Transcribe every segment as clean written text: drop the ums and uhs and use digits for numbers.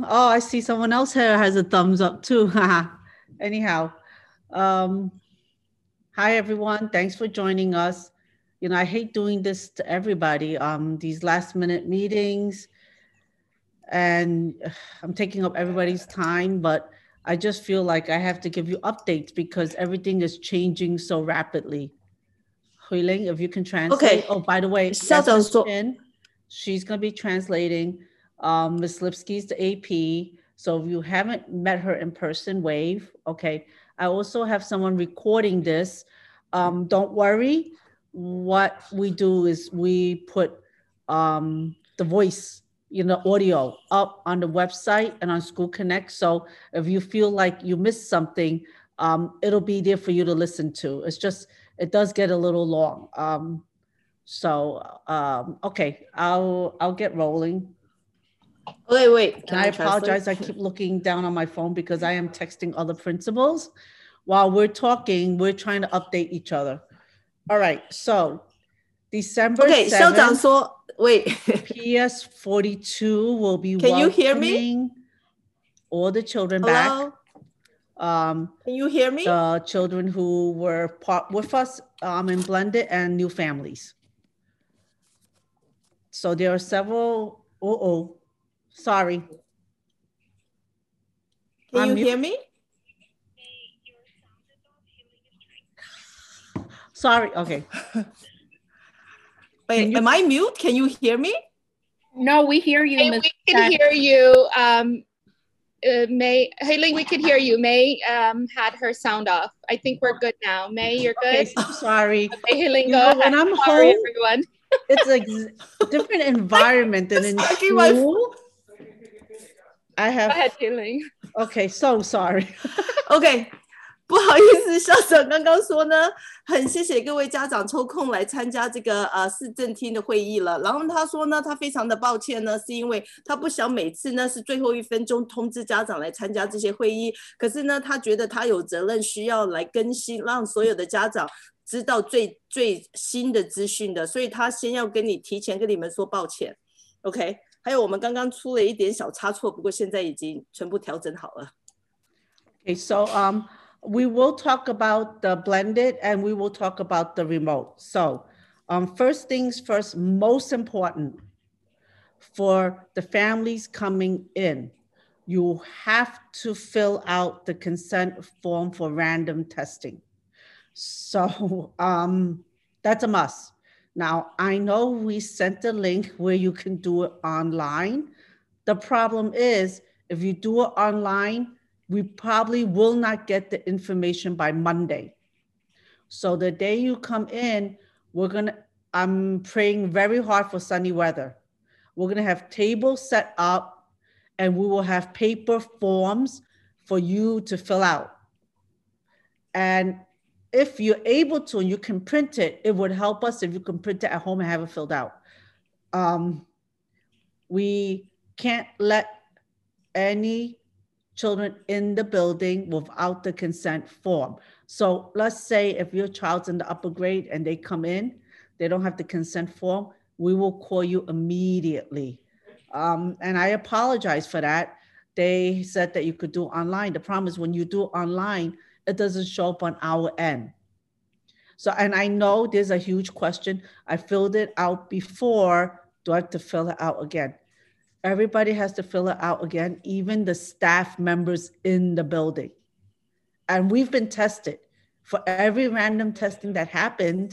Oh, I see someone else here has a thumbs up too. Anyhow, um, hi everyone. Thanks for joining us. You know, I hate doing this to everybody. These last minute meetings, and I'm taking up everybody's time, but I just feel like I have to give you updates because everything is changing so rapidly. Huiling, if you can translate. Oh, by the way, 校长 Desmond 说 Chin, she's going to be translating. Ms. Lipsky's the AP. So if you haven't met her in person, wave. Okay. I also have someone recording this. Don't worry. What we do is we put the voice, you know, audio up on the website and on School Connect. So if you feel like you missed something, it'll be there for you to listen to. It's just, it does get a little long. Okay, I'll get rolling. wait, And can I I translate? apologize. I keep looking down on my phone because I am texting other principals. While we're talking, we're trying to update each other. All right, so December Okay, 校长 7th, 说 wait. PS 42 will be Can you hear me? welcoming all the children back. Hello? Can you hear me? The children who were part with us in blended and new families. So there are several. Sorry. Can you hear me? Sorry. Okay. Wait, am I mute? Can you hear me? No, we hear you. Hey, we can hear you. May, Haley, we could hear you. May had her sound off. I think we're good now. May, you're good? Okay, so sorry. Okay, Haley, You go know, ahead. when I'm Sorry, home, everyone. it's a different environment than in school. I have. Go ahead, Haley. Okay, so sorry. Okay. 不好意思，校长刚刚说呢，很谢谢各位家长抽空来参加这个市政厅的会议了。然后他说呢，他非常的抱歉呢，是因为他不想每次呢是最后1分钟通知家长来参加这些会议，可是呢，他觉得他有责任需要来更新，让所有的家长知道最新的资讯的，所以他先要提前跟你们说抱歉。OK， 还有我们刚刚出了一点小差错，不过现在已经全部调整好了。 Okay, so we will talk about the blended and we will talk about the remote. So first things first, most important for the families coming in, you have to fill out the consent form for random testing. So that's a must. Now, I know we sent a link where you can do it online. The problem is if you do it online, we probably will not get the information by Monday. So the day you come in, I'm praying very hard for sunny weather. We're gonna have tables set up and we will have paper forms for you to fill out. And if you're able to and you can print it, it would help us if you can print it at home and have it filled out. We can't let any children in the building without the consent form. So let's say if your child's in the upper grade and they come in, they don't have the consent form, we will call you immediately. And I apologize for that. They said that you could do online. The problem is when you do online, it doesn't show up on our end. So, and I know there's a huge question. I filled it out before. Do I have to fill it out again? Everybody has to fill it out again, even the staff members in the building. And we've been tested. For every random testing that happened,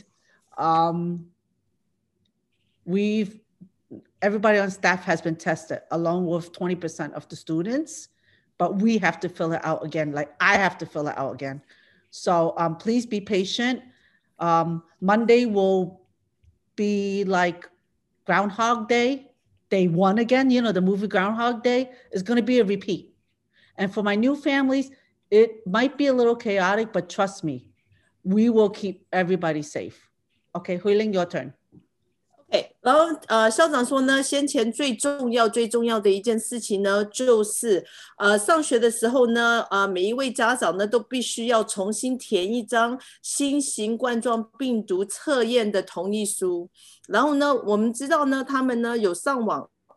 everybody on staff has been tested along with 20% of the students, but we have to fill it out again. Like I have to fill it out again. So please be patient. Monday will be like Groundhog Day. Day 1 again, you know, the movie Groundhog Day is going to be a repeat. And for my new families, it might be a little chaotic, but trust me, we will keep everybody safe. Okay, Huiling, your turn. Okay, 然后校长说呢，先前最重要的一件事情呢，就是上学的时候呢，每一位家长呢都必须要重新填一张新型冠状病毒测验的同意书。然后呢，我们知道呢，他们呢有上网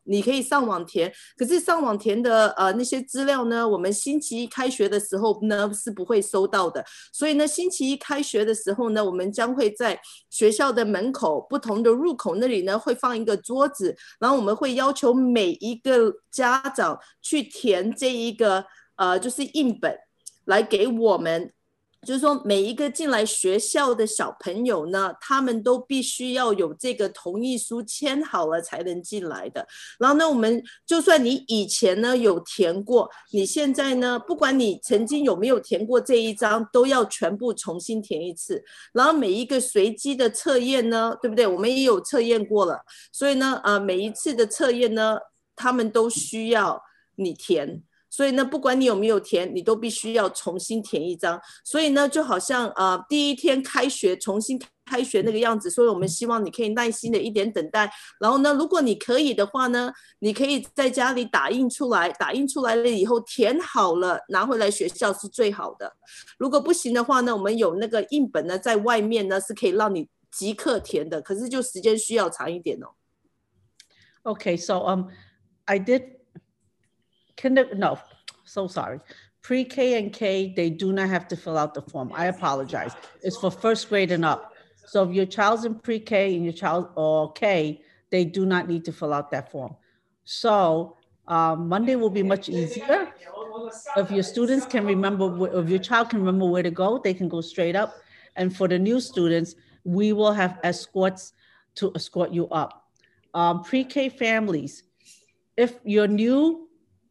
你可以上网填，可是上网填的那些资料呢，我们星期一开学的时候呢是不会收到的。所以呢，星期一开学的时候呢，我们将会在学校的门口不同的入口那里呢会放一个桌子，然后我们会要求每一个家长去填这一个就是印本来给我们。就是说，每一个进来学校的小朋友呢，他们都必须要有这个同意书签好了才能进来的。然后呢，我们就算你以前呢有填过，你现在呢，不管你曾经有没有填过这一张，都要全部重新填一次。然后每一个随机的测验呢，对不对？我们也有测验过了，所以呢，每一次的测验呢，他们都需要你填。所以呢，不管你有没有填，你都必须要重新填一张。所以呢，就好像第一天开学重新开学那个样子。所以我们希望你可以耐心的一点等待。然后呢，如果你可以的话呢，你可以在家里打印出来，打印出来了以后填好了拿回来学校是最好的。如果不行的话呢，我们有那个印本呢，在外面呢是可以让你即刻填的，可是就时间需要长一点哦。 Okay, so I did no, so sorry. Pre-K and K, they do not have to fill out the form. I apologize. It's for first grade and up. So if your child's in pre-K and your child or K, they do not need to fill out that form. So Monday will be much easier. If your students can remember, if your child can remember where to go, they can go straight up. And for the new students, we will have escorts to escort you up. Pre-K families, if you're new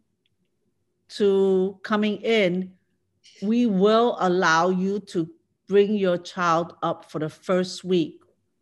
to coming in, we will allow you to bring your child up for the first week.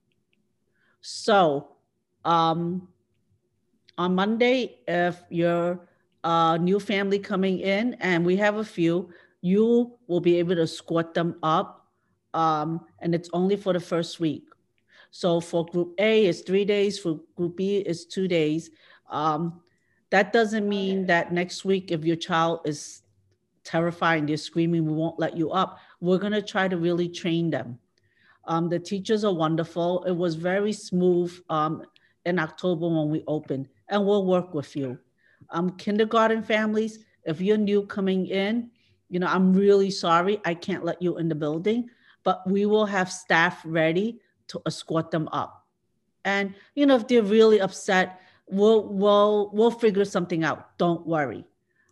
So on Monday, if you're a new family coming in, and we have a few, you will be able to escort them up, and it's only for the first week. So for group A, it's 3 days. For group B, it's 2 days. That doesn't mean that next week, if your child is terrified and they're screaming, we won't let you up. We're going to try to really train them. The teachers are wonderful. It was very smooth in October when we opened, and we'll work with you. Kindergarten families, if you're new coming in, I'm really sorry I can't let you in the building, but we will have staff ready to escort them up. And, if they're really upset, we'll figure something out. Don't worry.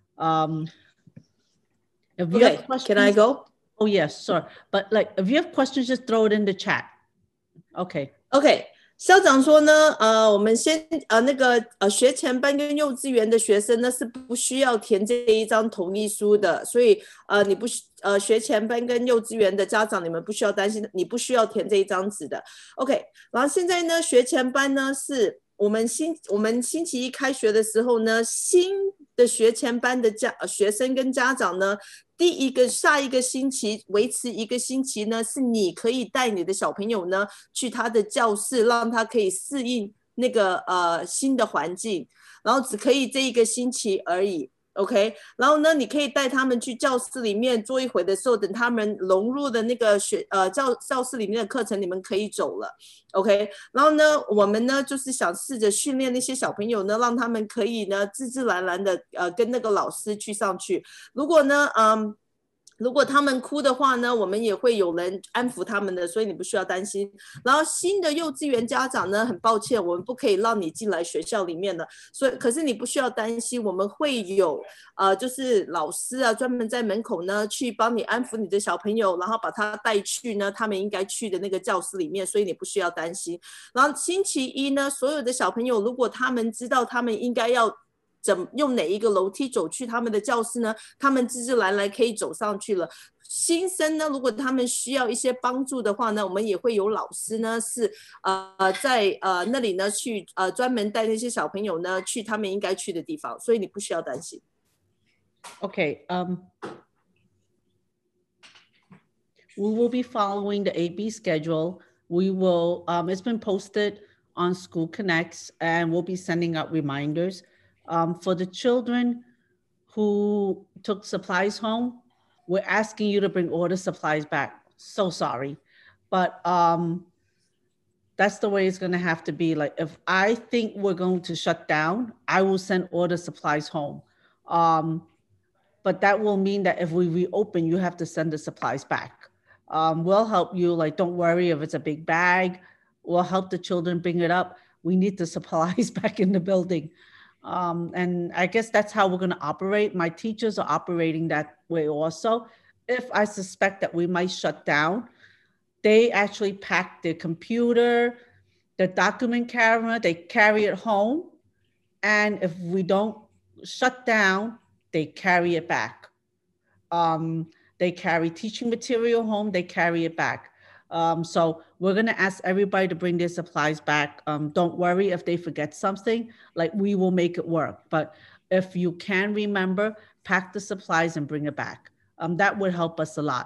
If you have questions, can I go? Oh yes, sure. But if you have questions, just throw it in the chat. Okay. OK， 校长说呢，我们先那个学前班跟幼稚园的学生呢是不需要填这一张同意书的，所以你不学前班跟幼稚园的家长你们不需要担心，你不需要填这一张纸的。OK， 然后现在呢，学前班呢是我们星期一开学的时候呢，新的学前班的学生跟家长呢，下一个星期维持1个星期呢，是你可以带你的小朋友呢去他的教室，让他可以适应那个新的环境，然后只可以这1个星期而已。OK， 然后呢，你可以带他们去教室里面坐一会的时候，等他们融入的那个教室里面的课程，你们可以走了。OK， 然后呢，我们呢就是想试着训练那些小朋友呢，让他们可以呢自自然然的跟那个老师去上去。如果他们哭的话呢，我们也会有人安抚他们的，所以你不需要担心。然后新的幼稚园家长呢，很抱歉，我们不可以让你进来学校里面的，所以可是你不需要担心，我们会有就是老师啊，专门在门口呢去帮你安抚你的小朋友，然后把他带去呢他们应该去的那个教室里面，所以你不需要担心。然后星期一呢，所有的小朋友如果他们知道他们应该要用哪一个楼梯走去他们的教室呢？他们自自然然可以走上去了。新生呢，如果他们需要一些帮助的话呢，我们也会有老师呢，是在那里呢去专门带那些小朋友呢去他们应该去的地方，所以你不需要担心。 Okay. We will be following the AB schedule. We will. It's been posted on School Connects, and we'll be sending out reminders. For the children who took supplies home, we're asking you to bring all the supplies back. So sorry. But that's the way it's going to have to be. Like, if I think we're going to shut down, I will send all the supplies home. But that will mean that if we reopen, you have to send the supplies back. We'll help you. Like, don't worry if it's a big bag. We'll help the children bring it up. We need the supplies back in the building. And I guess that's how we're going to operate. My teachers are operating that way also. If I suspect that we might shut down, they actually pack their computer, the document camera, they carry it home. And if we don't shut down, they carry it back. They carry teaching material home, they carry it back. So we're gonna ask everybody to bring their supplies back. Don't worry if they forget something, like we will make it work. But if you can remember, pack the supplies and bring it back. That would help us a lot.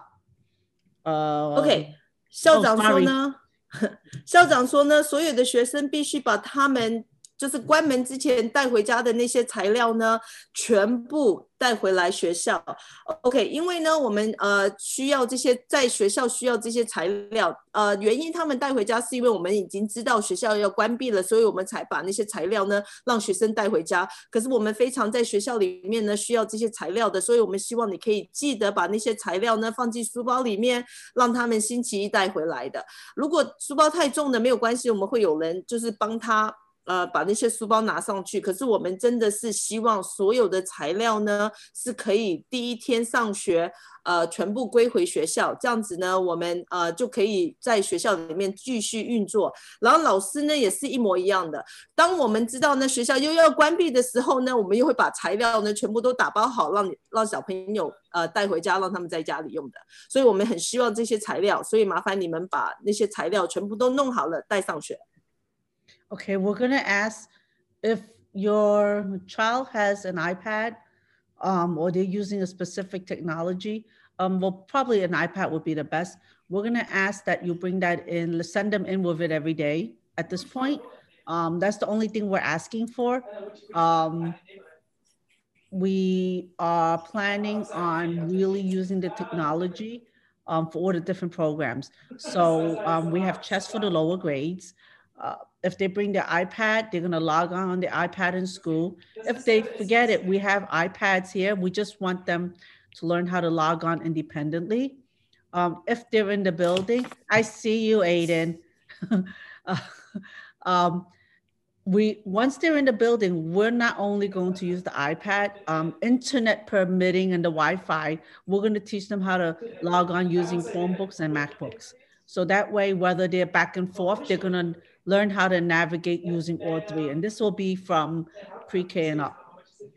OK， 校长说呢，校长说呢，所有的学生必须把他们就是关门之前带回家的那些材料呢，全部带回来学校。OK， 因为呢，我们需要这些在学校需要这些材料。原因他们带回家是因为我们已经知道学校要关闭了，所以我们才把那些材料呢让学生带回家。可是我们非常在学校里面呢需要这些材料的，所以我们希望你可以记得把那些材料呢放进书包里面，让他们星期一带回来的。如果书包太重的没有关系，我们会有人就是帮他。把那些书包拿上去，可是我们真的是希望所有的材料呢是可以第一天上学全部归回学校，这样子呢我们就可以在学校里面继续运作。然后老师呢也是一模一样的，当我们知道呢学校又要关闭的时候呢，我们又会把材料呢全部都打包好，让小朋友带回家，让他们在家里用的。所以我们很希望这些材料，所以麻烦你们把那些材料全部都弄好了带上学。 Okay, we're going to ask if your child has an iPad or they're using a specific technology. Well, probably an iPad would be the best. We're going to ask that you bring that in, send them in with it every day at this point. That's the only thing we're asking for. We are planning on really using the technology for all the different programs. So we have chess for the lower grades. If they bring their iPad, they're going to log on the iPad in school. If they forget it, we have iPads here. We just want them to learn how to log on independently. If they're in the building, I see you, Aiden. Once they're in the building, we're not only going to use the iPad, internet permitting and the Wi-Fi, we're going to teach them how to log on using Chromebooks and MacBooks. So that way, whether they're back and forth, they're going to learn how to navigate using all three. And this will be from pre-K and up.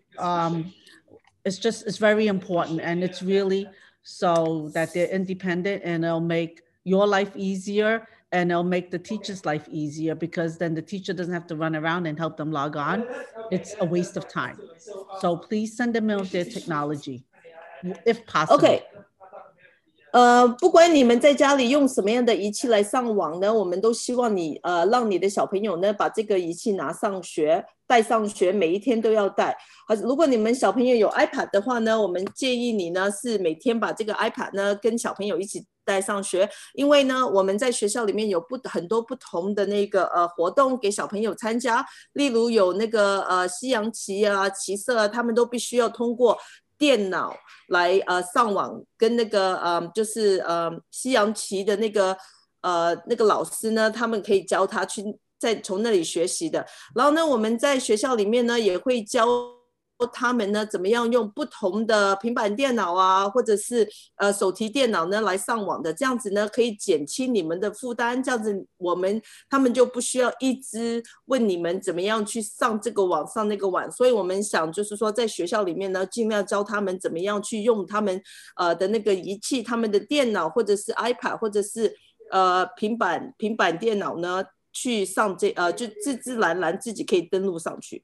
It's very important. And it's really so that they're independent, and it'll make your life easier, and it'll make the teacher's life easier, because then the teacher doesn't have to run around and help them log on. It's a waste of time. So please send them in with their technology, if possible. Okay. 不管你们在家里用什么样的仪器来上网呢，我们都希望你让你的小朋友呢把这个仪器拿上学，带上学，每一天都要带。如果你们小朋友有 iPad 的话呢，我们建议你呢是每天把这个 iPad 呢跟小朋友一起带上学，因为呢我们在学校里面有很多不同的那个活动给小朋友参加，例如有那个西洋棋啊、棋社啊，他们都必须要通过电脑来上网，跟那个就是西洋棋的那个老师呢，他们可以教他去再从那里学习的。然后呢，我们在学校里面呢也会教他们呢怎么样用不同的平板电脑啊，或者是手提电脑呢来上网的，这样子呢可以减轻你们的负担，这样子他们就不需要一直问你们怎么样去上这个网上那个网。所以我们想就是说在学校里面呢尽量教他们怎么样去用他们的那个仪器，他们的电脑或者是 iPad 或者是平板电脑呢去上就自然自己可以登录上去。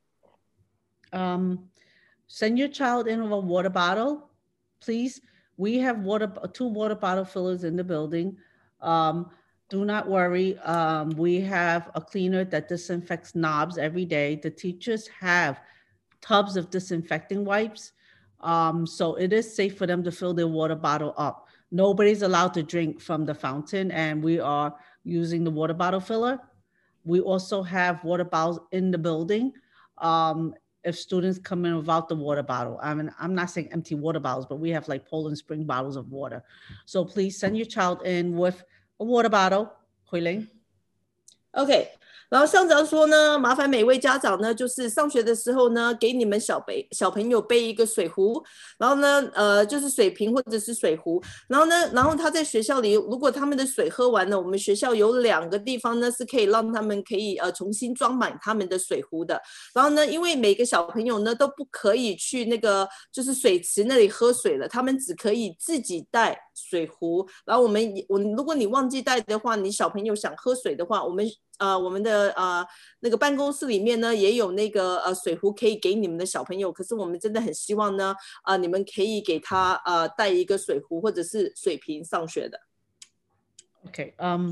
Send your child in with a water bottle, please. We have 2 water bottle fillers in the building. Do not worry. We have a cleaner that disinfects knobs every day. The teachers have tubs of disinfecting wipes. So it is safe for them to fill their water bottle up. Nobody's allowed to drink from the fountain, and we are using the water bottle filler. We also have water bottles in the building. If students come in without the water bottle, I mean, I'm not saying empty water bottles, but we have like Poland Spring bottles of water. So please send your child in with a water bottle. Hui Ling. OK，然后校长说呢，麻烦每位家长呢，就是上学的时候呢，给你们小朋友备一个水壶，然后呢，就是水瓶或者是水壶，然后他在学校里，如果他们的水喝完了，我们学校有2个地方呢是可以让他们可以重新装满他们的水壶的。然后呢，因为每个小朋友呢都不可以去那个就是水池那里喝水了，他们只可以自己带水壶。然后如果你忘记带的话，你小朋友想喝水的话，我们的那个办公室里面呢也有那个水壶可以给你们的小朋友，可是我们真的很希望呢你们可以给他带一个水壶或者是水瓶上学的。 Okay.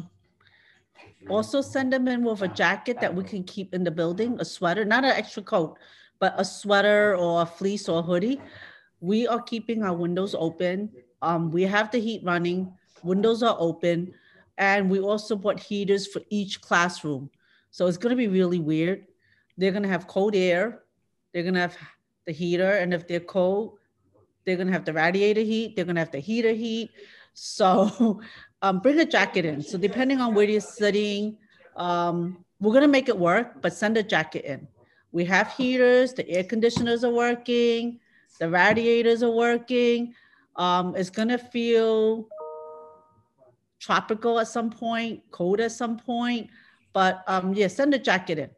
Also send them in with a jacket that we can keep in the building, a sweater, not an extra coat, but a sweater or a fleece or a hoodie. We are keeping our windows open. We have the heat running, windows are open. And we also bought heaters for each classroom. So it's going to be really weird. They're going to have cold air. They're going to have the heater. And if they're cold, they're going to have the radiator heat. They're going to have the heater heat. So bring a jacket in. So depending on where you're sitting, we're going to make it work, but send a jacket in. We have heaters. The air conditioners are working. The radiators are working. It's going to feel tropical at some point, cold at some point, but yeah, send a jacket in.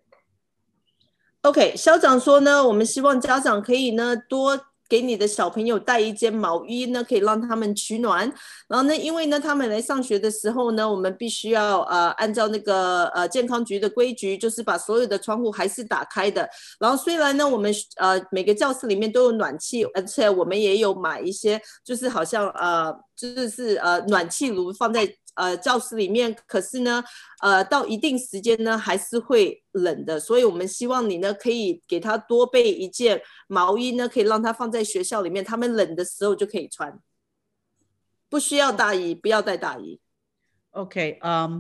OK， 校长说呢，我们希望家长可以呢多给你的小朋友带一件毛衣呢，可以让他们取暖。然后呢，因为呢他们来上学的时候呢，我们必须要按照那个健康局的规矩，就是把所有的窗户还是打开的。然后虽然呢我们每个教室里面都有暖气，而且我们也有买一些就是好像就是暖气炉放在教室里面，可是呢到一定时间呢还是会冷的，所以我们希望你呢可以给他多备一件毛衣呢，可以让他放在学校里面，他们冷的时候就可以穿，不需要大衣，不要带大衣。 Okay,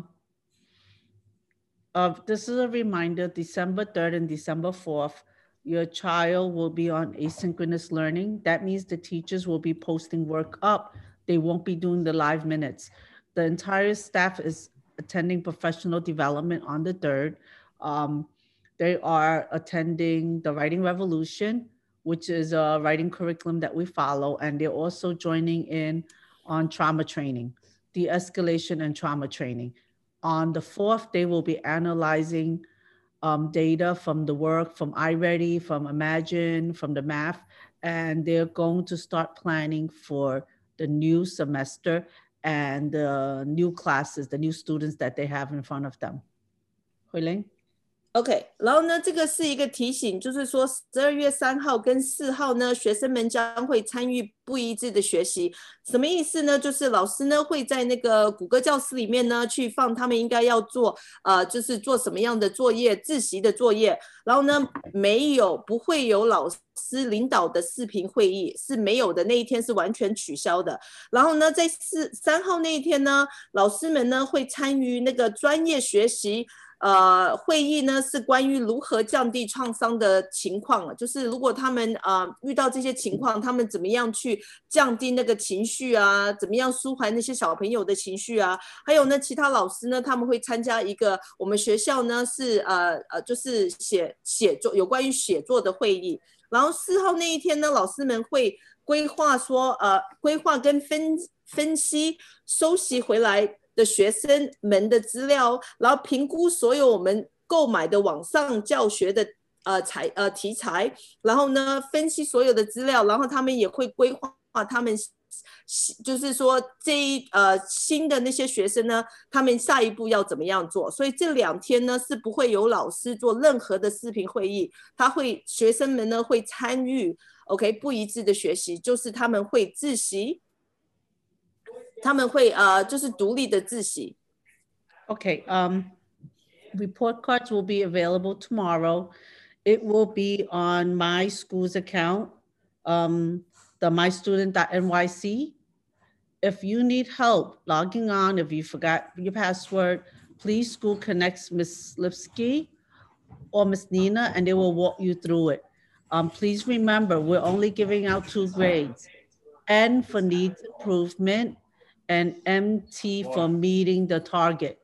this is a reminder, December 3rd and December 4th, your child will be on asynchronous learning. That means the teachers will be posting work up. They won't be doing the live minutes. The entire staff is attending professional development on the 3rd. They are attending the Writing Revolution, which is a writing curriculum that we follow. And they're also joining in on trauma training, de-escalation and trauma training. On the 4th, they will be analyzing data from the work, from iReady, from Imagine, from the math, and they're going to start planning for the new semester and the new classes, the new students that they have in front of them. Hui Ling? OK， 然后呢，这个是一个提醒，就是说12月3号跟4号呢，学生们将会参与不一致的学习。什么意思呢？就是老师呢会在那个谷歌教室里面呢去放他们应该要做，就是做什么样的作业，自习的作业。然后呢，不会有老师领导的视频会议，是没有的，那一天是完全取消的。然后呢，在3号那一天呢，老师们呢会参与那个专业学习。会议呢是关于如何降低创伤的情况，就是如果他们遇到这些情况，他们怎么样去降低那个情绪啊，怎么样舒缓那些小朋友的情绪啊，还有呢，其他老师呢他们会参加一个我们学校呢是就是写作有关于写作的会议，然后4号那一天呢，老师们会规划跟分析收集回来的学生们的资料，然后评估所有我们购买的网上教学的题材，然后呢分析所有的资料，然后他们也会规划他们就是说新的那些学生呢，他们下一步要怎么样做。所以这2天呢是不会有老师做任何的视频会议，学生们呢会参与 OK 不一致的学习，就是他们会自习。他们会就是独立的自习。 Okay, report cards will be available tomorrow. It will be on my school's account, the mystudent.nyc. If you need help logging on, if you forgot your password, please school connects Ms. Lipsky or Ms. Nina, and they will walk you through it. Please remember, we're only giving out 2 grades. N for needs improvement and MT for meeting the target.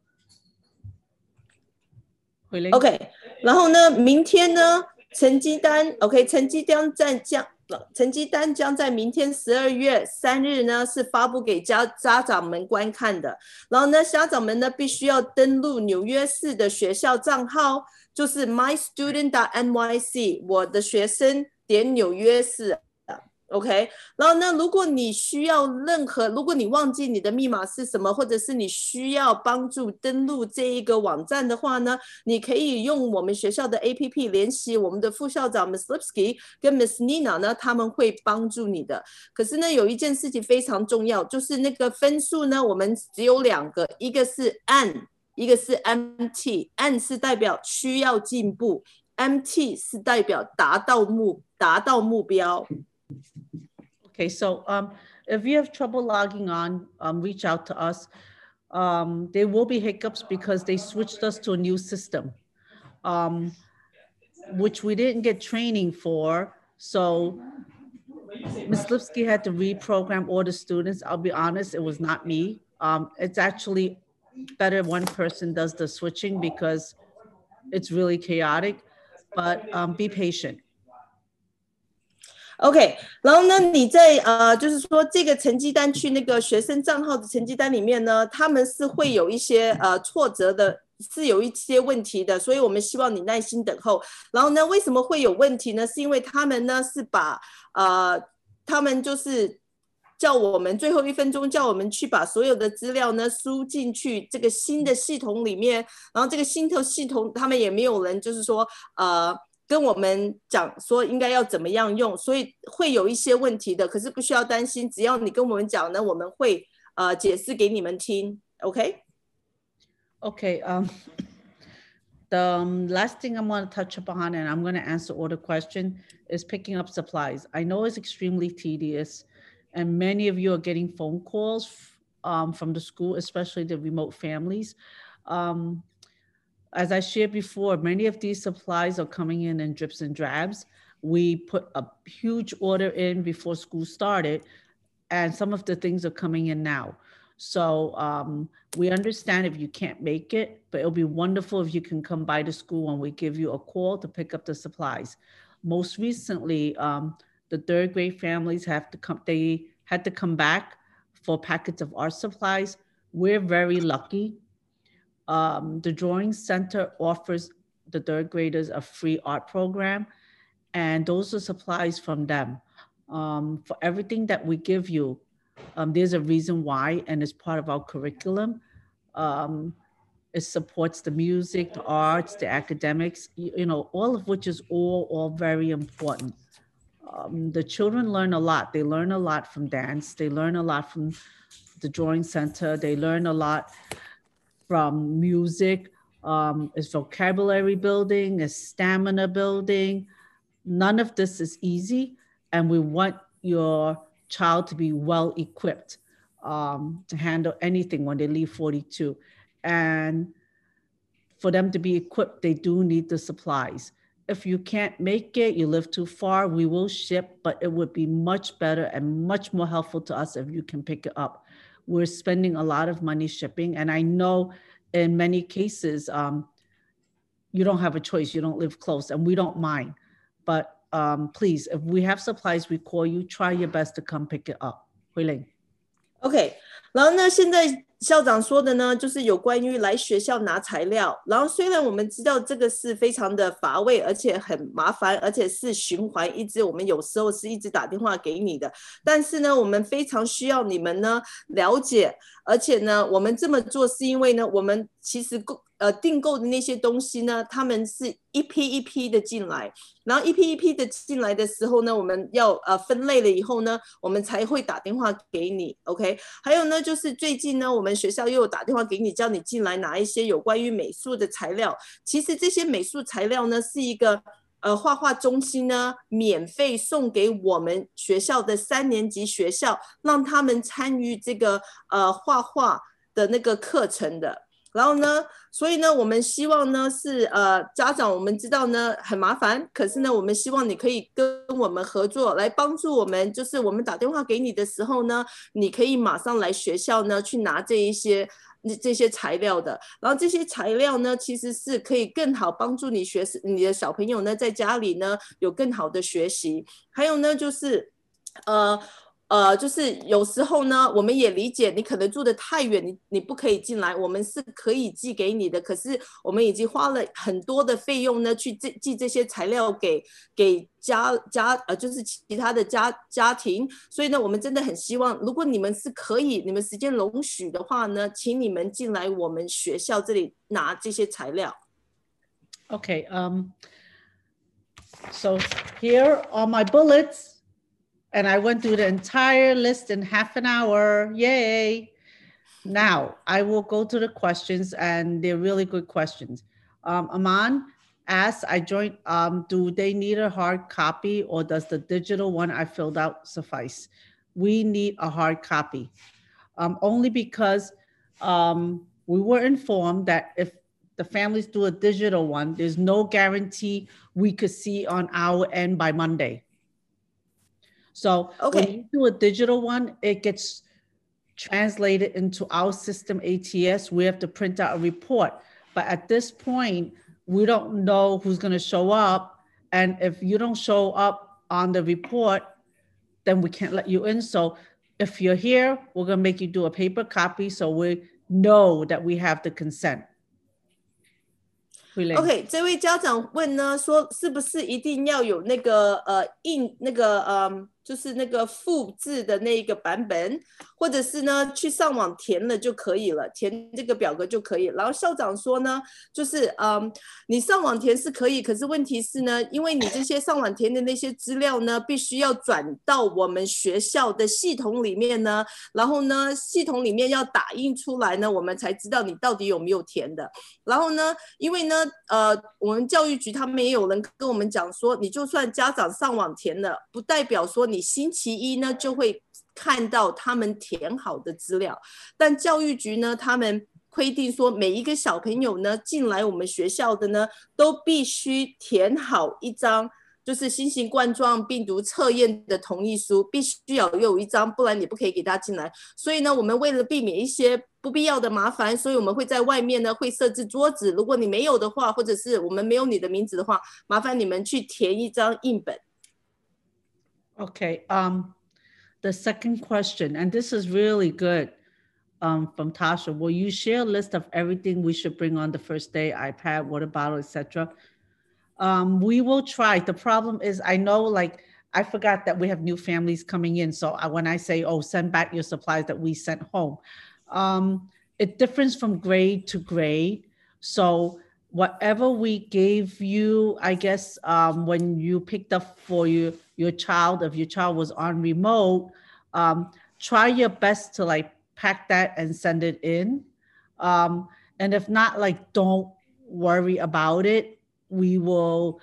OK， 然后呢，明天呢，成绩单 OK， 成绩单将在明天12月3日呢是发布给家长们观看的。然后呢，家长们呢必须要登录纽约市的学校账号，就是 mystudent.nyc， 我的学生点纽约市。OK， 然后呢，如果你需要如果你忘记你的密码是什么，或者是你需要帮助登录这一个网站的话呢，你可以用我们学校的 APP 联系我们的副校长 Ms. Lipsky 跟 Ms. Nina 呢，他们会帮助你的。可是呢，有一件事情非常重要，就是那个分数呢，我们只有2个，一个是 N， 一个是 MT。N 是代表需要进步 ，MT 是代表达到目标。 Okay, so if you have trouble logging on, reach out to us. There will be hiccups because they switched us to a new system, which we didn't get training for. So Ms. Lipsky had to reprogram all the students. I'll be honest, it was not me. It's actually better if one person does the switching because it's really chaotic, but be patient. OK， 然后呢，你在就是说这个成绩单去那个学生账号的成绩单里面呢，他们是会有一些挫折的，是有一些问题的，所以我们希望你耐心等候。然后呢，为什么会有问题呢？是因为他们呢是把他们就是叫我们最后1分钟叫我们去把所有的资料呢输进去这个新的系统里面，然后这个新的系统他们也没有人就是说跟我们讲说应该要怎么样用，所以会有一些问题的，可是不需要担心，只要你跟我们讲呢，我们会解释给你们听 ，OK？ Okay, the last thing I'm going to touch upon, and I'm going to answer all the questions, is picking up supplies. I know it's extremely tedious, and many of you are getting phone calls from the school, especially the remote families. As I shared before, many of these supplies are coming in drips and drabs. We put a huge order in before school started, and some of the things are coming in now. So we understand if you can't make it, but it'll be wonderful if you can come by the school when we give you a call to pick up the supplies. Most recently, the 3rd grade families they had to come back for packets of art supplies. We're very lucky. The Drawing Center offers the 3rd graders a free art program, and those are supplies from them. For everything that we give you, there's a reason why, and it's part of our curriculum. It supports the music, the arts, the academics, you know, all of which is all very important. The children learn a lot. They learn a lot from dance. They learn a lot from the Drawing Center. They learn a lot from music. It's vocabulary building, it's stamina building. None of this is easy, and we want your child to be well equipped to handle anything when they leave 42. And for them to be equipped, they do need the supplies. If you can't make it, you live too far, we will ship, but it would be much better and much more helpful to us if you can pick it up. We're spending a lot of money shipping, and I know in many cases, you don't have a choice, you don't live close, and we don't mind. But please, if we have supplies, we call you, try your best to come pick it up. Hui Ling. OK， 然后呢，现在校长说的呢，就是有关于来学校拿材料。然后虽然我们知道这个是非常的乏味，而且很麻烦，而且是循环一直，我们有时候是一直打电话给你的。但是呢，我们非常需要你们呢了解，而且呢，我们这么做是因为呢，我们其实订购的那些东西呢，他们是一批一批的进来，然后一批一批的进来的时候呢，我们要分类了以后呢，我们才会打电话给你 ，OK？ 还有呢，就是最近呢，我们学校又有打电话给你，叫你进来拿一些有关于美术的材料。其实这些美术材料呢，是一个画画中心呢免费送给我们学校的3年级学校，让他们参与这个画画的那个课程的。 然后呢，所以呢，我们希望呢是家长，我们知道呢很麻烦，可是呢，我们希望你可以跟我们合作，来帮助我们，就是我们打电话给你的时候呢，你可以马上来学校呢去拿这些材料的。然后这些材料呢，其实是可以更好帮助你你的小朋友呢在家里呢有更好的学习。还有呢，就是就是有时候呢，我们也理解你可能住得太远，你不可以进来，我们是可以寄给你的。可是我们已经花了很多的费用呢，去寄这些材料给就是其他的家庭。所以呢，我们真的很希望，如果你们是可以，你们时间容许的话呢，请你们进来我们学校这里拿这些材料。 Okay, so here are my bullets. And I went through the entire list in half an hour. Yay. Now I will go to the questions, and they're really good questions. Aman asked, I joined, do they need a hard copy, or does the digital one I filled out suffice? We need a hard copy, only because we were informed that if the families do a digital one, there's no guarantee we could see on our end by Monday. So when you do a digital one, it gets translated into our system ATS. We have to print out a report. But at this point, we don't know who's going to show up. And if you don't show up on the report, then we can't let you in. So if you're here, we're going to make you do a paper copy so we know that we have the consent. OK， 这位家长问呢，说是不是一定要有那个就是那个复制的那个版本，或者是呢去上网填了就可以了，填这个表格就可以。然后校长说呢，就是你上网填是可以，可是问题是呢，因为你这些上网填的那些资料呢，必须要转到我们学校的系统里面呢，然后呢系统里面要打印出来呢，我们才知道你到底有没有填的。然后呢，因为呢我们教育局他们也有人跟我们讲说，你就算家长上网填了，不代表说你星期一呢就会看到他们填好的资料。但教育局呢，他们规定说，每一个小朋友呢进来我们学校的呢，都必须填好一张就是新型冠状病毒测验的同意书，必须要有一张，不然你不可以给他进来。所以呢，我们为了避免一些不必要的麻烦，所以我们会在外面呢会设置桌子，如果你没有的话，或者是我们没有你的名字的话，麻烦你们去填一张印本。 Okay, the second question, and this is really good, from Tasha. Will you share a list of everything we should bring on the first day? iPad, water bottle, etc. We will try. The problem is, I know, like, I forgot that we have new families coming in. So when I say, oh, send back your supplies that we sent home, it differs from grade to grade. So whatever we gave you, I guess, when you picked up for your child, if your child was on remote, try your best to like pack that and send it in. And if not, like, don't worry about it. We will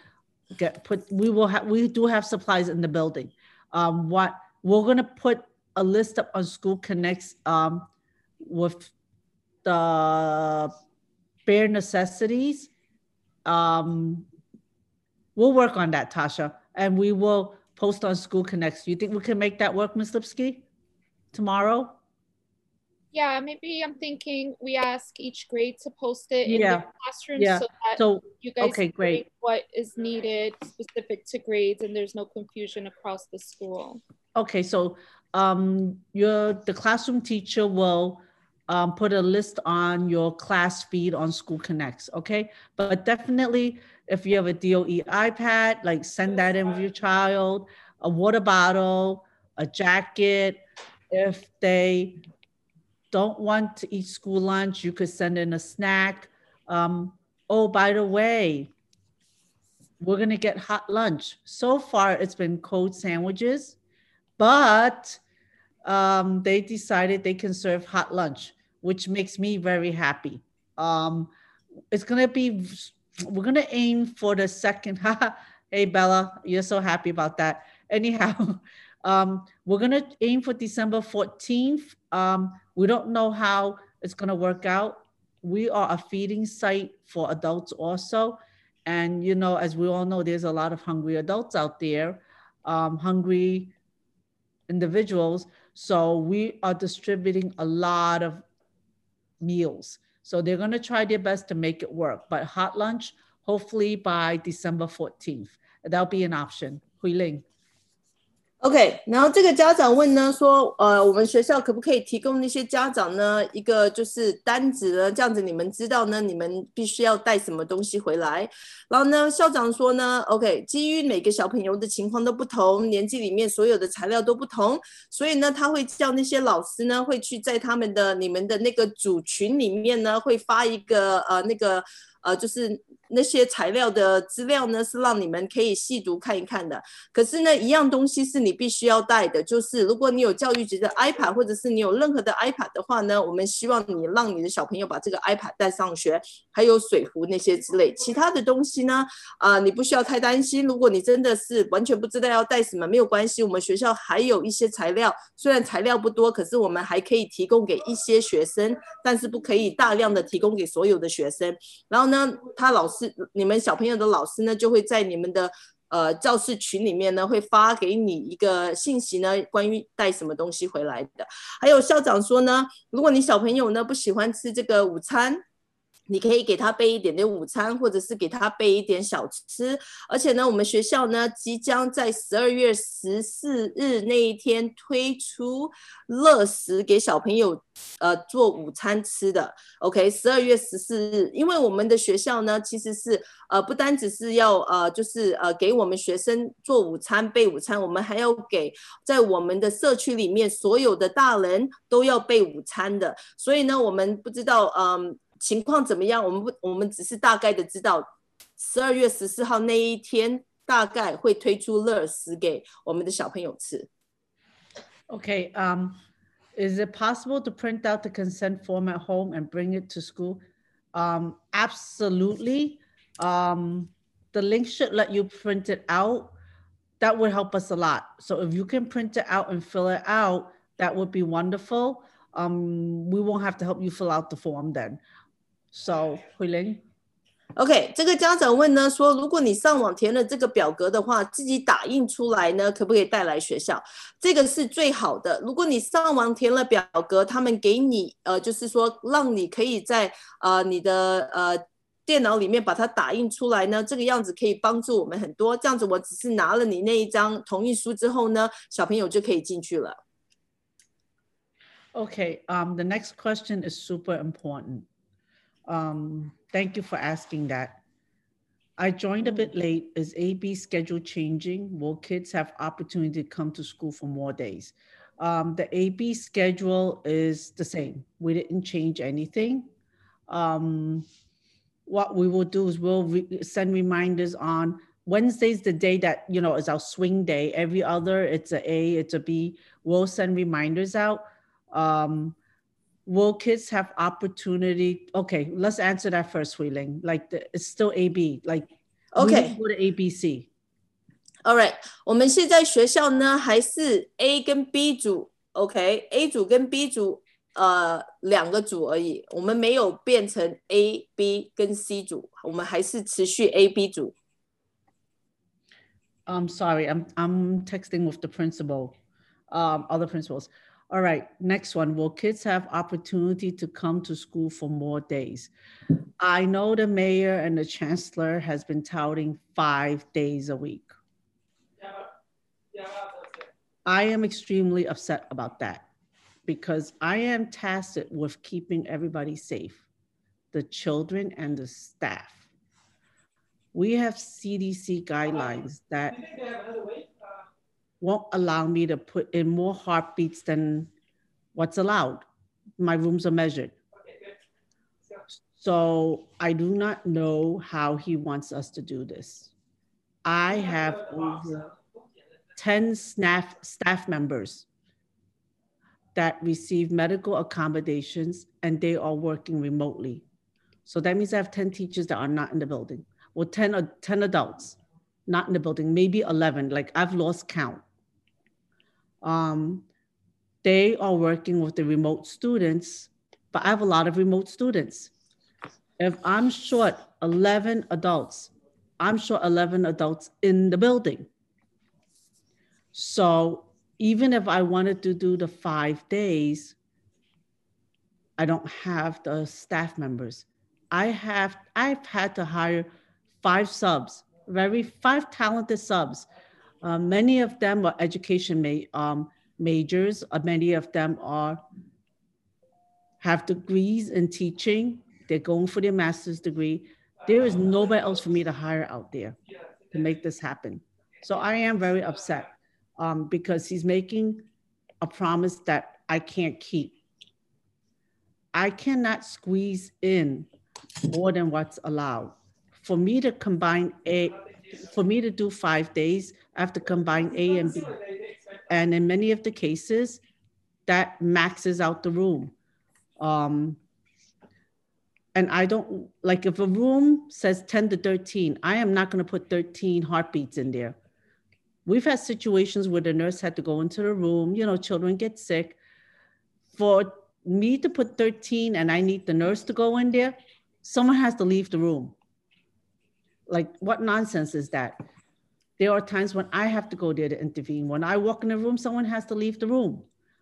we do have supplies in the building. What we're going to put a list up on School Connects with the bare necessities. We'll work on that, Tasha, and we will post on School Connects. You think we can make that work, Ms. Lipsky, tomorrow? Yeah, maybe I'm thinking we ask each grade to post it in the classroom so that you guys know what is needed specific to grades and there's no confusion across the school. Okay, so the classroom teacher will put a list on your class feed on School Connects, okay? But definitely, if you have a DOE iPad, like send that in with your child, a water bottle, a jacket. If they don't want to eat school lunch, you could send in a snack. Oh, by the way, we're gonna get hot lunch. So far, it's been cold sandwiches, but they decided they can serve hot lunch, which makes me very happy. It's gonna be, we're gonna aim for the second. Hey, Bella, you're so happy about that. Anyhow, we're gonna aim for December 14th. We don't know how it's gonna work out. we are a feeding site for adults also. And, you know, as we all know, there's a lot of hungry adults out there, hungry individuals. So we are distributing a lot of meals. So they're going to try their best to make it work. But hot lunch, hopefully by December 14th. That'll be an option. Hui Ling. OK， 然后这个家长问呢，说，我们学校可不可以提供那些家长呢一个就是单子呢？这样子你们知道呢，你们必须要带什么东西回来。然后呢，校长说呢 ，OK， 基于每个小朋友的情况都不同，年纪里面所有的材料都不同，所以呢，他会叫那些老师呢，会去在你们的那个组群里面呢，会发一个就是那些材料的资料呢，是让你们可以细读看一看的。可是呢，一样东西是你必须要带的，就是如果你有教育局的 iPad， 或者是你有任何的 iPad 的话呢，我们希望你让你的小朋友把这个 iPad 带上学，还有水壶那些之类。其他的东西呢，你不需要太担心。如果你真的是完全不知道要带什么，没有关系，我们学校还有一些材料，虽然材料不多，可是我们还可以提供给一些学生，但是不可以大量的提供给所有的学生。然后呢，你们小朋友的老师呢，就会在你们的教室群里面呢，会发给你一个信息呢，关于带什么东西回来的。还有校长说呢，如果你小朋友呢不喜欢吃这个午餐，你可以给他备一点点午餐，或者是给他备一点小吃。而且呢，我们学校呢即将在12月14日那一天推出乐食给小朋友做午餐吃的。OK， 12月14日，因为我们的学校呢其实是不单只是要就是给我们学生做午餐备午餐，我们还要给在我们的社区里面所有的大人都要备午餐的。所以呢，我们不知道情况怎么样？我们只是大概的知道，12月14号那一天大概会推出乐食给我们的小朋友吃。 Okay, is it possible to print out the consent form at home and bring it to school? Absolutely. The link should let you print it out. That would help us a lot. So if you can print it out and fill it out, that would be wonderful. We won't have to help you fill out the form then. So, Hui Ling. OK， 这个家长问呢说，如果你上网填了这个表格的话，自己打印出来呢，可不可以带来学校？这个是最好的。如果你上网填了表格，他们给你就是说让你可以在你的电脑里面把它打印出来呢，这个样子可以帮助我们很多。这样子我只是拿了你那一张同意书之后呢，小朋友就可以进去了。 Okay, the next question is super important. Thank you for asking that. I joined a bit late. Is AB schedule changing? Will kids have opportunity to come to school for more days? The AB schedule is the same. We didn't change anything. What we will do is we'll send reminders on Wednesday's the day that, you know, is our swing day. Every other, it's a A, it's a B. We'll send reminders out. Will kids have opportunity? Okay, let's answer that first, Hui Ling. Like it's still AB, like okay, go to ABC. All right， 我们现在学校呢还是 A 跟 B 组 ，OK，A 组跟 B 组两个组而已，我们没有变成 A、B 跟 C 组，我们还是持续 A、B 组。 Sorry, I'm texting with the principal, other principals. All right, next one. Will kids have opportunity to come to school for more days? I know the mayor and the chancellor has been touting 5 days a week. I am extremely upset about that because I am tasked with keeping everybody safe, the children and the staff. We have CDC guidelines that won't allow me to put in more heartbeats than what's allowed. My rooms are measured. So I do not know how he wants us to do this. I have over 10 staff members that receive medical accommodations and they are working remotely. So that means I have 10 teachers that are not in the building. Well, 10 adults not in the building, maybe 11, like I've lost count. They are working with the remote students, but I have a lot of remote students. If I'm short 11 adults, I'm short 11 adults in the building. So even if I wanted to do the 5 days, I don't have the staff members. I've had to hire 5 subs, 5 talented subs. Many of them are education majors. Many of them have degrees in teaching. They're going for their master's degree. There is nobody else for me to hire out there to make this happen. So I am very upset because he's making a promise that I can't keep. I cannot squeeze in more than what's allowed. For me to do 5 days, I have to combine A and B. And in many of the cases, that maxes out the room. And I don't, like if a room says 10 to 13, I am not going to put 13 heartbeats in there. We've had situations where the nurse had to go into the room, you know, children get sick. For me to put 13 and I need the nurse to go in there, someone has to leave the room. Like, what nonsense is that? There are times when I have to go there to intervene. When I walk in the room, someone has to leave the room.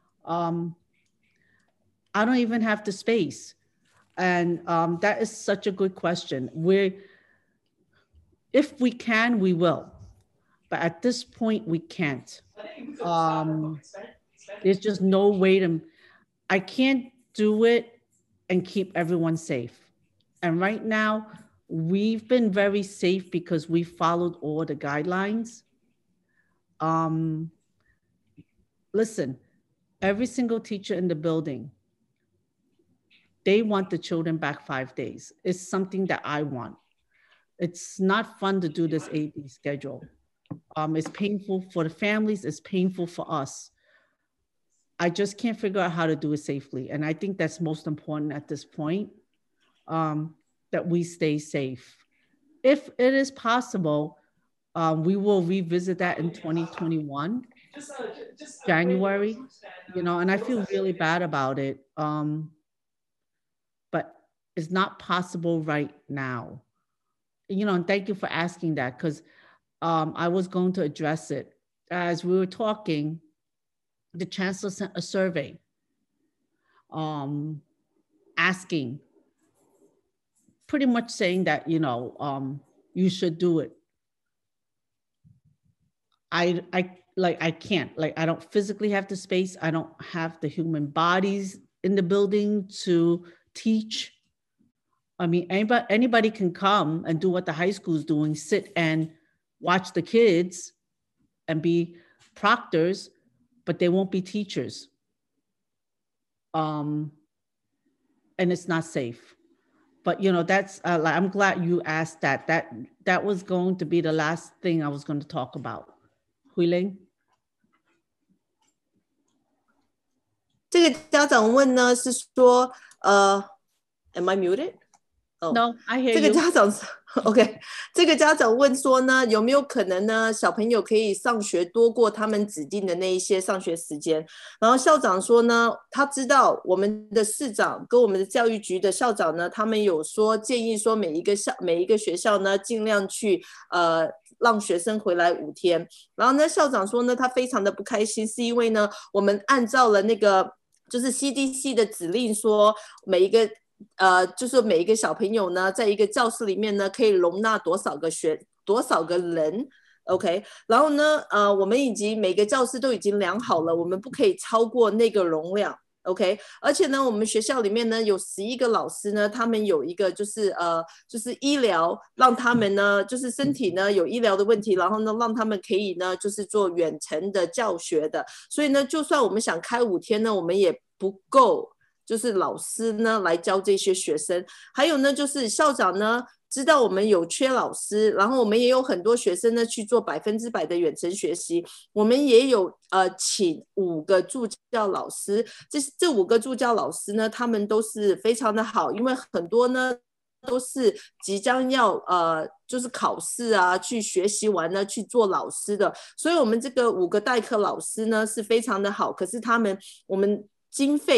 I don't even have the space. And that is such a good question. If we can, we will. But at this point, we can't. There's just no way I can't do it and keep everyone safe. And right now, we've been very safe because we followed all the guidelines. Listen, every single teacher in the building, they want the children back 5 days. It's something that I want. It's not fun to do this AB schedule. It's painful for the families. It's painful for us. I just can't figure out how to do it safely. And I think that's most important at this point, that we stay safe. If it is possible, we will revisit that in 2021, January, you know, and I feel really bad about it. But it's not possible right now. You know, and thank you for asking that, because I was going to address it. As we were talking, the chancellor sent a survey asking, pretty much saying that, you know, you should do it. I can't, I don't physically have the space. I don't have the human bodies in the building to teach. I mean, anybody can come and do what the high school is doing, sit and watch the kids and be proctors, but they won't be teachers. And it's not safe. But, you know, that's, I'm glad you asked that. That was going to be the last thing I was going to talk about. Huiling? 这个家长问呢是说，am I muted? Oh, no, I hear you. 这个家长 OK， 这个家长问说呢，有没有可能呢，小朋友可以上学多过他们指定的那一些上学时间？然后校长说呢，他知道我们的市长跟我们的教育局的校长呢，他们有说建议说每一个学校呢，尽量去让学生回来5天。然后呢，校长说呢，他非常的不开心，是因为呢，我们按照了那个就是 CDC 的指令说，就是每一个小朋友呢，在一个教室里面呢，可以容纳多少个人 ，OK。然后呢，我们已经每个教室都已经量好了，我们不可以超过那个容量 ，OK。而且呢，我们学校里面呢有11个老师呢，他们有一个就是医疗，让他们呢就是身体呢有医疗的问题，然后呢让他们可以呢就是做远程的教学的。所以呢，就算我们想开5天呢，我们也不够。就是老师呢来教这些学生，还有呢就是校长呢知道我们有缺老师，然后我们也有很多学生呢去做100%的远程学习，我们也有请5个助教老师，这5个助教老师呢，他们都是非常的好，因为很多呢都是即将要就是考试啊，去学习完呢去做老师的，所以我们这个5个代课老师呢是非常的好，可是我们经费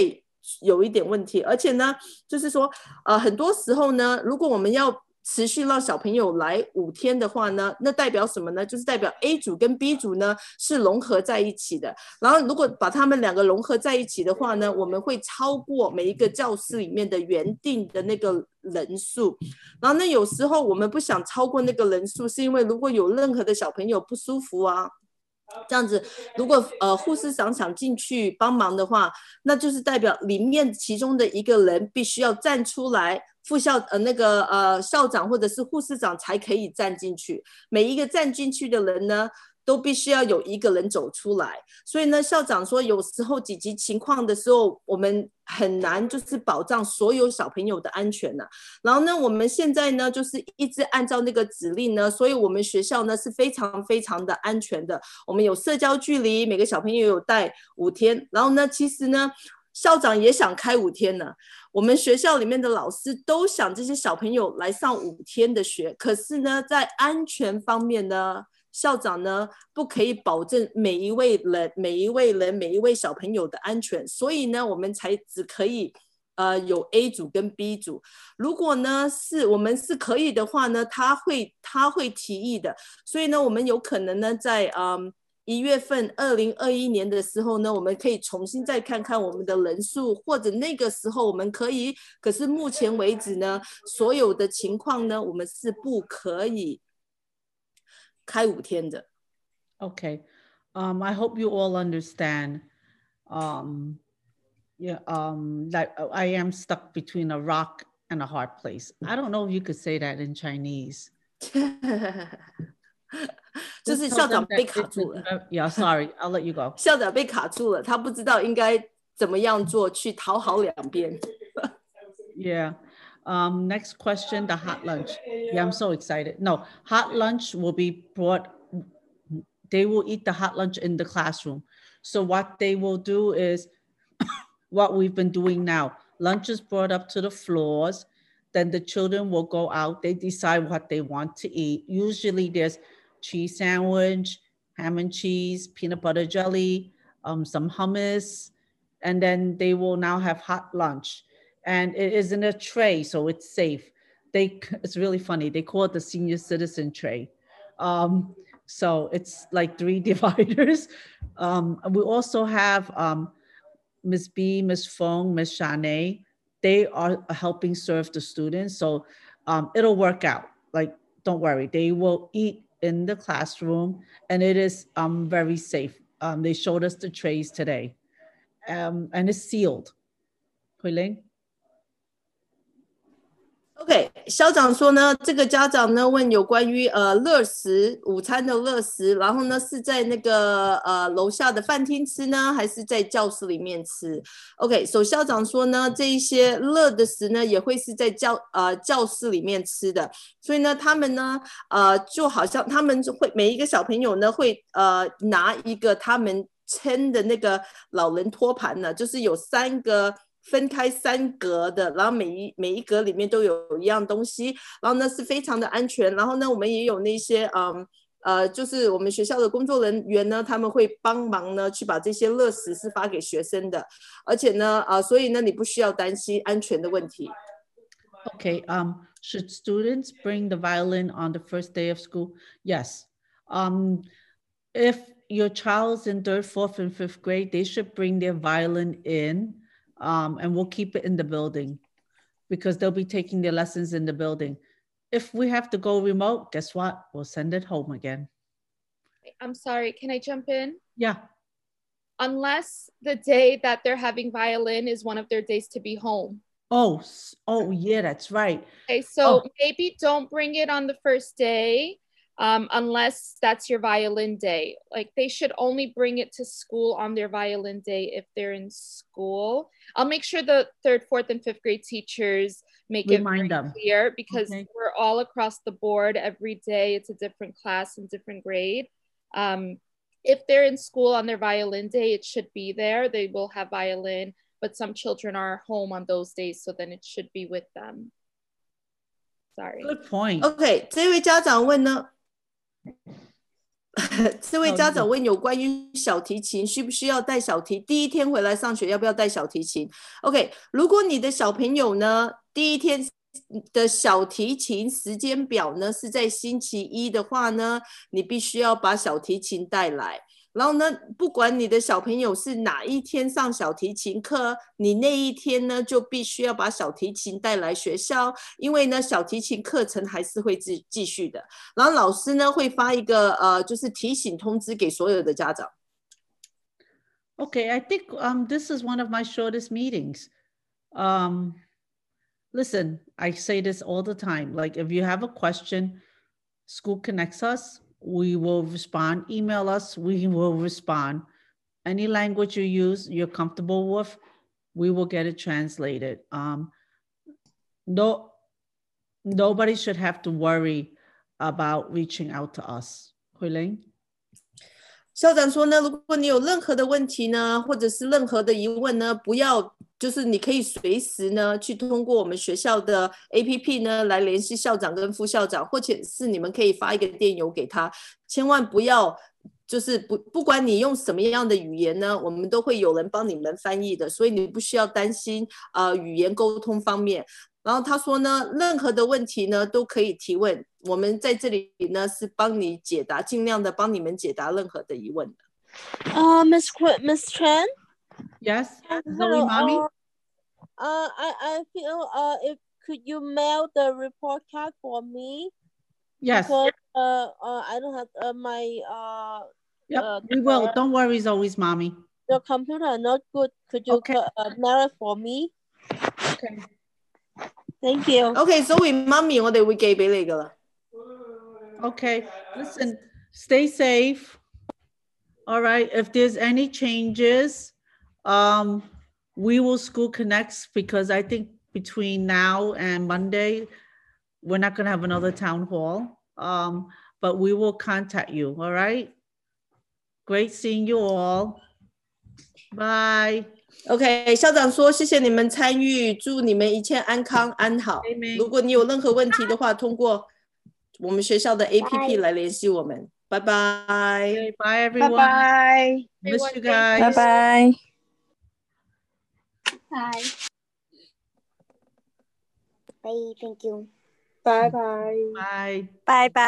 有一点问题。而且呢，就是说很多时候呢，如果我们要持续让小朋友来5天的话呢，那代表什么呢？就是代表 A 组跟 B 组呢是融合在一起的。然后如果把他们2个融合在一起的话呢，我们会超过每一个教室里面的原定的那个人数。然后呢，有时候我们不想超过那个人数，是因为如果有任何的小朋友不舒服啊，这样子，如果护士长想进去帮忙的话，那就是代表里面其中的一个人必须要站出来，校长或者是护士长才可以站进去。每一个站进去的人呢，都必须要有一个人走出来。所以呢，校长说有时候紧急情况的时候，我们很难就是保障所有小朋友的安全呢。然后呢，我们现在呢就是一直按照那个指令呢，所以我们学校呢是非常非常的安全的。我们有社交距离，每个小朋友有带5天。然后呢，其实呢，校长也想开5天呢。我们学校里面的老师都想这些小朋友来上5天的学，可是呢，在安全方面呢，校长呢不可以保证每一位小朋友的安全，所以呢，我们才只可以有 A 组跟 B 组。如果呢我们是可以的话呢，他会提议的。所以呢，我们有可能呢在1月份2021年的时候呢，我们可以重新再看看我们的人数，或者那个时候我们可以。可是目前为止呢，所有的情况呢，我们是不可以开5天的。 Okay. I hope you all understand. That I am stuck between a rock and a hard place. I don't know if you could say that in Chinese. 就是校长被卡住了。 Yeah, sorry, I'll let you go. 校长被卡住了，他不知道应该怎么样做去讨好2边。 Yeah. Next question, the hot lunch. Yeah, I'm so excited. No, hot lunch will be brought. They will eat the hot lunch in the classroom. So what they will do is what we've been doing now. Lunch is brought up to the floors. Then the children will go out. They decide what they want to eat. Usually there's cheese sandwich, ham and cheese, peanut butter jelly, some hummus, and then they will now have hot lunch. And it is in a tray, so it's safe. It's really funny. They call it the senior citizen tray. So it's like 3 dividers. We also have Ms. B, Ms. Fong, Ms. Shanae. They are helping serve the students. So it'll work out. Like, don't worry. They will eat in the classroom, and it is very safe. They showed us the trays today, and it's sealed. Huiling? OK， 校长说呢，这个家长呢问有关于乐食午餐的乐食，然后呢是在那个楼下的饭厅吃呢，还是在教室里面吃 ？OK， 校长说呢，这一些乐的食呢也会是在教室里面吃的，所以呢他们呢就好像他们会每一个小朋友呢会拿一个他们称的那个老人托盘呢，就是有3个。分开3格的，然后每一格里面都有一样东西，然后呢是非常的安全。然后呢，我们也有那些就是我们学校的工作人员呢，他们会帮忙呢去把这些乐食是发给学生的，而且呢所以呢你不需要担心安全的问题。 Okay. Should students bring the violin on the first day of school? Yes. If your child's in 3rd, 4th, and 5th grade, they should bring their violin in. And we'll keep it in the building because they'll be taking their lessons in the building. If we have to go remote, guess what? We'll send it home again. I'm sorry, can I jump in? Yeah. Unless the day that they're having violin is one of their days to be home. Oh yeah, that's right. Okay, so maybe don't bring it on the first day. Unless that's your violin day. Like they should only bring it to school on their violin day if they're in school. I'll make sure the 3rd, 4th, and 5th grade teachers remind them clear because we're all across the board every day. It's a different class and different grade. If they're in school on their violin day, it should be there. They will have violin, but some children are home on those days, so then it should be with them. Sorry. Good point. OK， 这位家长问呢这位家长问有关于小提琴需不需要带小提，第一天回来上学要不要带小提琴 ？OK， 如果你的小朋友呢，第一天的小提琴时间表呢是在星期一的话呢，你必须要把小提琴带来。然后呢，不管你的小朋友是哪一天上小提琴课，你那一天呢就必须要把小提琴带来学校，因为呢小提琴课程还是会继续的。然后老师呢会发一个就是提醒通知给所有的家长。 Okay, I think this is one of my shortest meetings. Listen, I say this all the time. Like if you have a question, School connects us. We will respond. Email us. We will respond. Any language you use, you're comfortable with, we will get it translated. Nobody should have to worry about reaching out to us. Huiling? 校长说呢，如果你有任何的问题呢，或者是任何的疑问呢，不要就是你可以随时呢去通过我们学校的 APP 呢来联系校长跟副校长，或者是你们可以发一个电邮给他，千万不要就是不管你用什么样的语言呢，我们都会有人帮你们翻译的，所以你不需要担心语言沟通方面。然后他说呢，任何的问题呢都可以提问，我们在这里呢是帮你解答，尽量的帮你们解答任何的疑问的。 Miss Chen? Yes. Hello, Mommy? I feel if could you mail the report card for me? Yes. Because I don't have my Yep, we will. Don't worry, always, Mommy. The computer not good. Could you mail it for me? Okay. Thank you. Okay, so Mommy 我哋會寄俾你㗎啦。 Okay, listen, stay safe. All right, if there's any changes, we will School Connects because I think between now and Monday, we're not gonna have another town hall, but we will contact you, all right? Great seeing you all. Bye. OK， 校长说谢谢你们参与，祝你们一切安康安好。如果你有任何问题的话，通过我们学校的 APP 来联系我们。拜拜。 Okay, bye everyone. Bye bye. Miss you guys. Bye bye. Bye. Bye. Thank you. Bye bye. Bye. Bye bye.